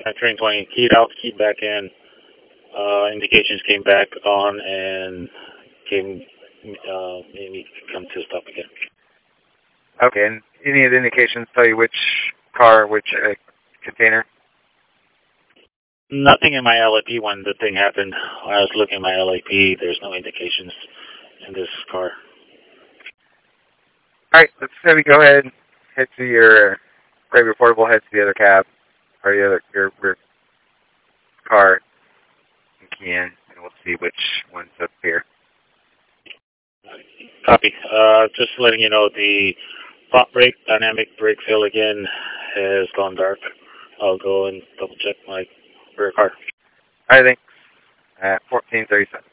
Train 20, keyed out, keyed back in. Indications came back on and made me come to a stop again. Okay, and any of the indications tell you which car, which container? Nothing in my LAP when the thing happened. When I was looking at my LAP, there's no indications in this car. All right, let's have you go ahead, head to your Kraber Portable, head to the other cab, or your car, and key in, and we'll see which one's up here. Copy. Just letting you know, the front brake, dynamic brake fill again has gone dark. I'll go and double check my rear car. All right, thanks. 14:37.